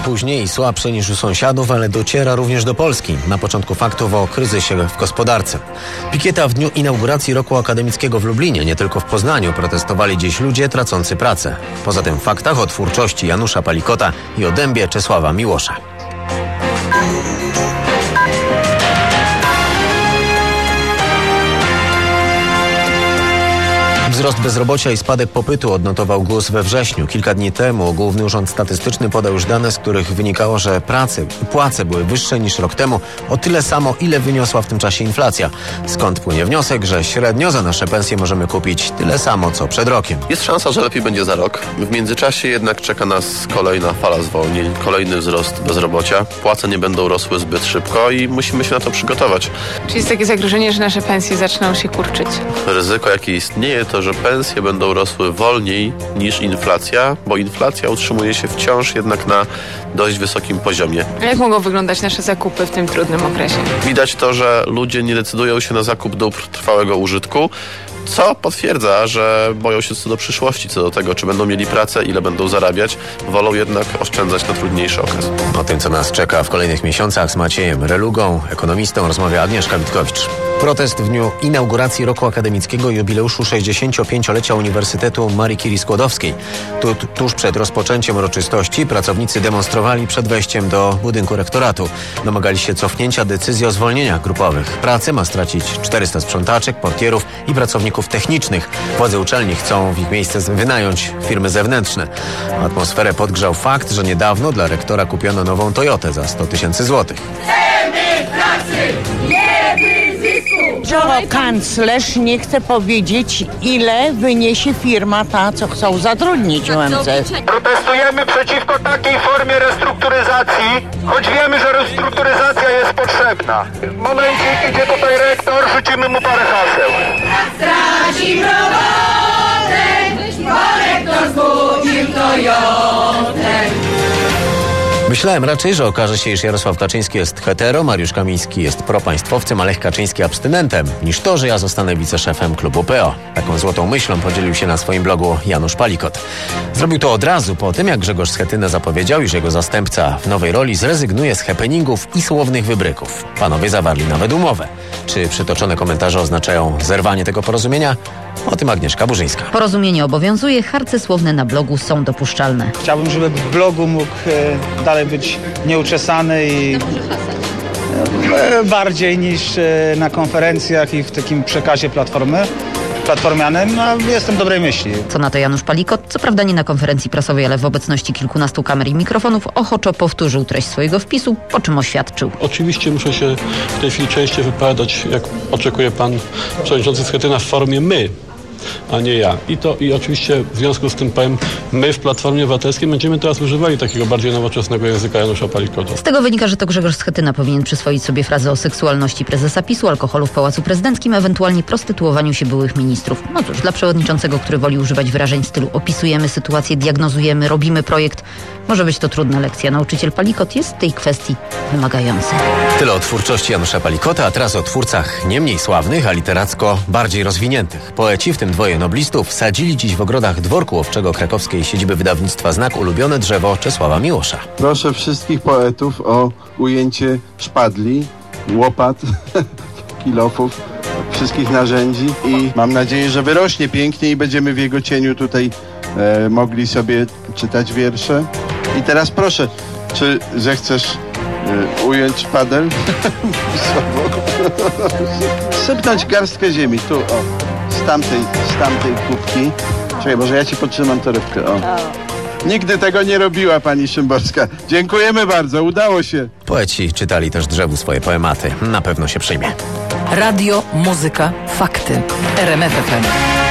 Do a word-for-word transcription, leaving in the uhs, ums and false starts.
później i słabsze niż u sąsiadów, ale dociera również do Polski. Na początku faktów o kryzysie w gospodarce. Pikieta w dniu inauguracji roku akademickiego w Lublinie, nie tylko w Poznaniu, protestowali dziś ludzie tracący pracę. Poza tym w faktach o twórczości Janusza Palikota i o dębie Czesława Miłosza. Wzrost bezrobocia i spadek popytu odnotował G U S we wrześniu. Kilka dni temu Główny Urząd Statystyczny podał już dane, z których wynikało, że prace i płace były wyższe niż rok temu o tyle samo, ile wyniosła w tym czasie inflacja. Skąd płynie wniosek, że średnio za nasze pensje możemy kupić tyle samo, co przed rokiem. Jest szansa, że lepiej będzie za rok. W międzyczasie jednak czeka nas kolejna fala zwolnień, kolejny wzrost bezrobocia. Płace nie będą rosły zbyt szybko i musimy się na to przygotować. Czy jest takie zagrożenie, że nasze pensje zaczną się kurczyć? Ryzyko, jakie istnieje, to że pensje będą rosły wolniej niż inflacja, bo inflacja utrzymuje się wciąż jednak na dość wysokim poziomie. A jak mogą wyglądać nasze zakupy w tym trudnym okresie? Widać to, że ludzie nie decydują się na zakup dóbr trwałego użytku, co potwierdza, że boją się co do przyszłości, co do tego, czy będą mieli pracę, ile będą zarabiać. Wolą jednak oszczędzać na trudniejszy okres. O tym, co nas czeka w kolejnych miesiącach z Maciejem Relugą, ekonomistą, rozmawia Agnieszka Witkowicz. Protest w dniu inauguracji roku akademickiego i jubileuszu sześćdziesięciopięciolecia Uniwersytetu Marii Curie-Skłodowskiej. Tu, tuż przed rozpoczęciem uroczystości pracownicy demonstrowali przed wejściem do budynku rektoratu. Domagali się cofnięcia decyzji o zwolnieniach grupowych. Pracę ma stracić czterysta sprzątaczek, portierów i pracowników technicznych. Władze uczelni chcą w ich miejsce wynająć firmy zewnętrzne. Atmosferę podgrzał fakt, że niedawno dla rektora kupiono nową Toyotę za sto tysięcy złotych. Chcemy pracy, nie wyzysku! Kanclerz nie chce powiedzieć, ile wyniesie firma ta, co chcą zatrudnić U M C. Protestujemy przeciwko takiej formie restrukturyzacji, choć wiemy, że restrukturyzacja jest potrzebna. W momencie, idzie tutaj rektor, rzucimy mu parę haseł. Straci robotę, bo rektor zbudził Toyotę. Myślałem raczej, że okaże się, iż Jarosław Kaczyński jest hetero, Mariusz Kamiński jest propaństwowcem, a Lech Kaczyński abstynentem, niż to, że ja zostanę wiceszefem klubu P O. Taką złotą myślą podzielił się na swoim blogu Janusz Palikot. Zrobił to od razu po tym, jak Grzegorz Schetyna zapowiedział, iż jego zastępca w nowej roli zrezygnuje z happeningów i słownych wybryków. Panowie zawarli nawet umowę. Czy przytoczone komentarze oznaczają zerwanie tego porozumienia? O tym Agnieszka Burzyńska. Porozumienie obowiązuje, harce słowne na blogu są dopuszczalne. Chciałbym, żeby w blogu mógł e, dalej być nieuczesany i e, bardziej niż e, na konferencjach i w takim przekazie platformy. platformianym, a jestem dobrej myśli. Co na to Janusz Palikot? Co prawda nie na konferencji prasowej, ale w obecności kilkunastu kamer i mikrofonów ochoczo powtórzył treść swojego wpisu, po czym oświadczył. Oczywiście muszę się w tej chwili częściej wypowiadać, jak oczekuje pan przewodniczący Schetyna, w formie my, a nie ja. I to i oczywiście w związku z tym powiem, my w Platformie Obywatelskiej będziemy teraz używali takiego bardziej nowoczesnego języka Janusza Palikota. Z tego wynika, że to Grzegorz Schetyna powinien przyswoić sobie frazę o seksualności prezesa PiSu, alkoholu w Pałacu Prezydenckim, ewentualnie prostytuowaniu się byłych ministrów. No cóż, dla przewodniczącego, który woli używać wyrażeń w stylu opisujemy sytuację, diagnozujemy, robimy projekt, może być to trudna lekcja. Nauczyciel Palikot jest w tej kwestii wymagający. Tyle o twórczości Janusza Palikota, a teraz o twórcach nie mniej sławnych, a literacko bardziej rozwiniętych. Poeci, w tym dwoje noblistów, sadzili dziś w ogrodach dworku łowczego krakowskiej siedziby wydawnictwa Znak ulubione drzewo Czesława Miłosza. Proszę wszystkich poetów o ujęcie szpadli, łopat, kilofów, wszystkich narzędzi i mam nadzieję, że wyrośnie pięknie i będziemy w jego cieniu tutaj e, mogli sobie czytać wiersze. I teraz proszę, czy zechcesz e, ująć szpadel? Sypnąć garstkę ziemi, tu o, z tamtej, z tamtej kubki. Czekaj, może ja ci podtrzymam torebkę, o. Nigdy tego nie robiła pani Szymborska. Dziękujemy bardzo, udało się. Poeci czytali też drzewu swoje poematy. Na pewno się przyjmie. Radio, muzyka, fakty. R M F F M.